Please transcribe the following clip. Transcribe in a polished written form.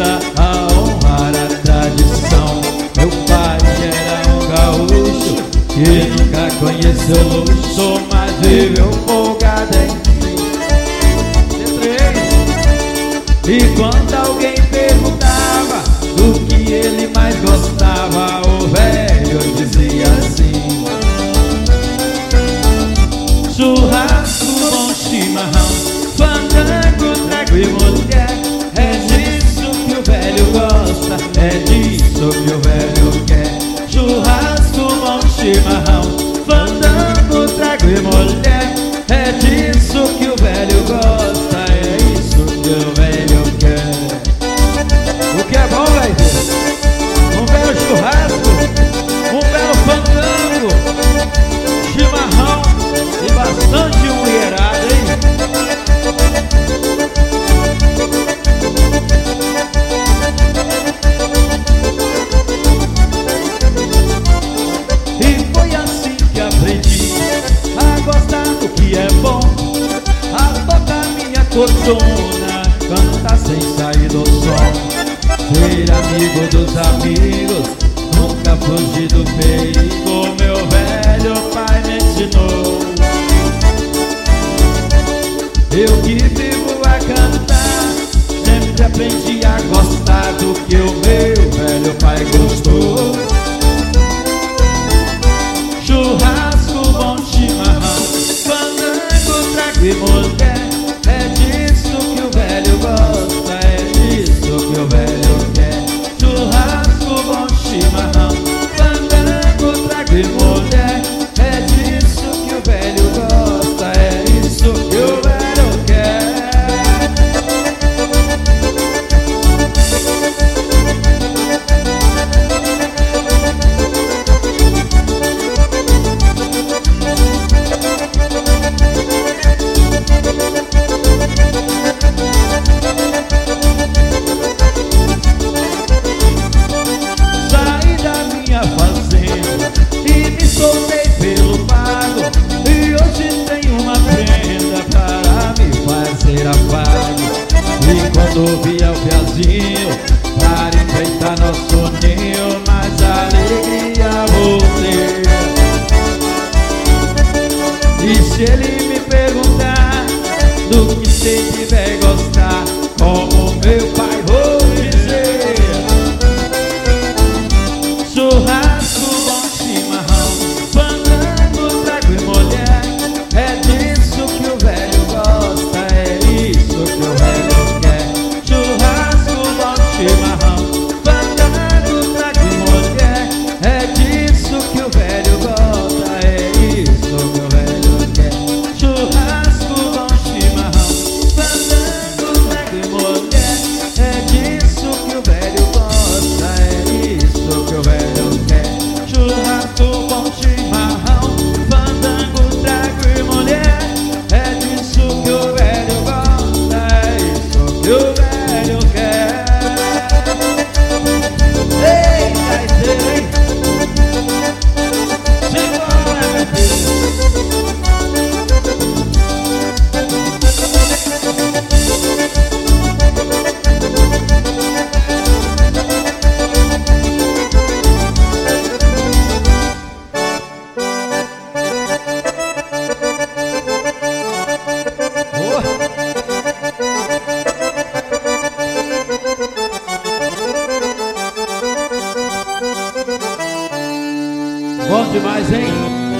precisa honrar a tradição. Meu pai era um gaúcho que nunca conheceu luxo, mas viveu folgado em E quando alguém perguntava do que ele mais gostava, o velho dizia assim: churrasco, bom chimarrão, fandango, trago e mulher. É disso que o velho gosta, é disso que o velho quer. Churrasco, bom chimarrão, fandango, trago e mulher. É disso que o velho gosta, é isso que o velho quer. O que é bom, velho? Um belo churrasco, um belo fandango, chimarrão e bastante mulherada, hein? E foi assim que aprendi a gostar do que é bom, a tocar minha cortona, cantar sem sair do som. Ser amigo dos amigos, nunca fugir do perigo, meu velho pai me ensinou. Eu que vivo a cantar, sempre aprendi a gostar do que o meu velho pai gostou. Churrasco, bom chimarrão, fandango, trago e mulher. É disso que o velho gosta, é disso que o velho quer. Churrasco, bom chimarrão, fandango, trago e mulher. É disso que o velho gosta, é isso que o velho quer. Saí da minha fazenda e me soltei pelo pago, e hoje tenho uma prenda para me fazer afago. E quando via o piazinho para enfeitar nosso ninho, mais alegria vou ter. E se ele me perguntar do que se tiver gostar, como meu pai vou dizer: churrasco, bom chimarrão, fandango, trago e mulher. É disso que o velho gosta, é isso que o velho quer. Churrasco, bom chimarrão, fandango, trago e mulher. É disso que o velho gosta, é isso que o velho quer. Churrasco, bom chimarrão, fandango, trago e mulher. É disso que o velho gosta, é isso que o velho quer. Churrasco, bom chimarrão, fandango, trago e mulher. É disso que o velho gosta, é isso que o velho quer. Ei, gaiteiro, hein? Simbora, meu filho. Bom demais, hein?